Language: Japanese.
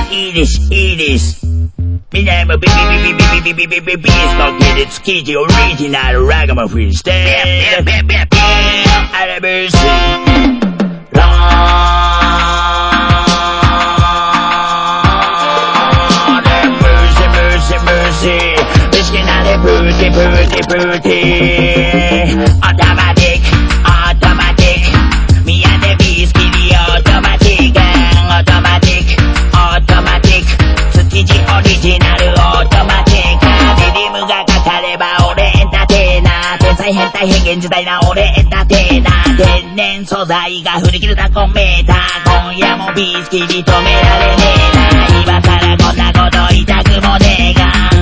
いいです、いいです。みんなもビースト系で築地オリジナルラガマフリーステールアラブースローデムーシムーシムーシビスキナでプーティプーティプーティオートマティックオートマティック宮でビスキリオートマティックオートマティックオートマティック築地オリジナルオートマティックリリムがかかれば俺エンターテイナー天才変態変幻自在な俺エンターテイナー天然素材が振り切るタコメーター今夜もビスキリ止められねえな今からこんなこと言いたくもねえが